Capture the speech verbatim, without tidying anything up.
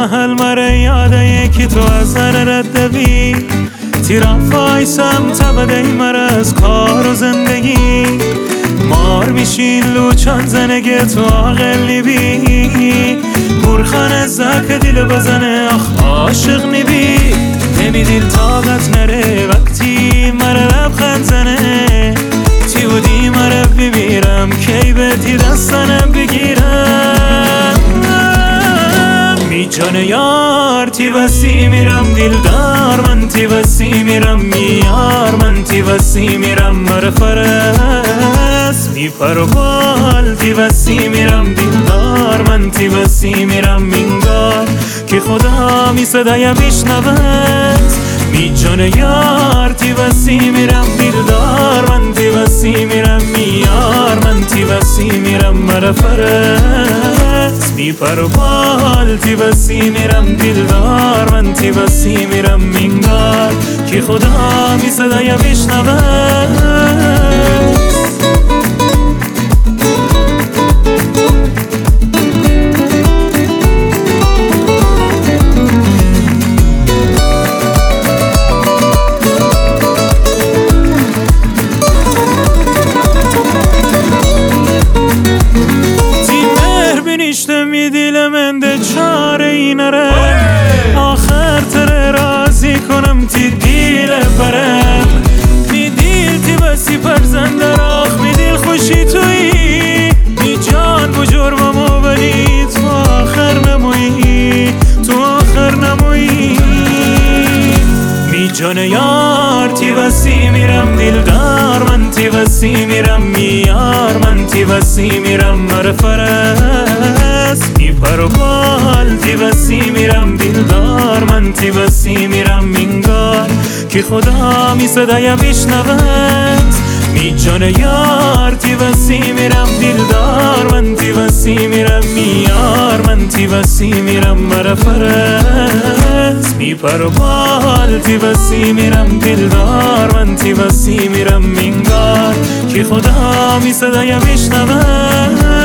محل مره یاده یکی تو از هر رد بی تیرا فایسم تبده مره از کار و زندگی مار میشین لوچان زنگه تو آقلی بی برخانه زک دیل بزنه آخ عاشق نبی نمی دیل طاقت نره وقتی مره لبخند زنه تی بودی مره بمیرم کی بهتی دستنم بگیرم می جان یار تی وسی میرم دیلدار من تی وسی میرم میار من تی وسی میرم مره فرس می پروال تی وسی میرم دیلدار من تی وسی میرم مینگار که خدا می صدای میشنود می جان یار تی وسی میرم دیلدار من تی وسی میرم میار من تی وسی میرم مره فرس می پروال تی وسی میرم دیلدار من تی وسی میرم مینگار که خدا می صدای میشنود می دیل من ده چاره ای نره آخر تره رازی کنم تی دیل برم می دیل تی بسی پرزنده راخ می دیل خوشی تویی می جان بجرممو ولی تو آخر نمویی تو آخر نمویی می جان یار تی بسی میرم دیلدار من تی بسی میرم میار من تی بسی میرم مره فرس می پروال تی بسی میرم دیلدار من تی بسی میرم مینگار که خدا می صدای میشنود می جان یار تی بسی میرم دیلدار من تی بسی میرم میار من تی بسی میرم مره فرس می پروال تی بسی میرم دیلدار من تی بسی میرم مینگار که خدا می صدای میشنود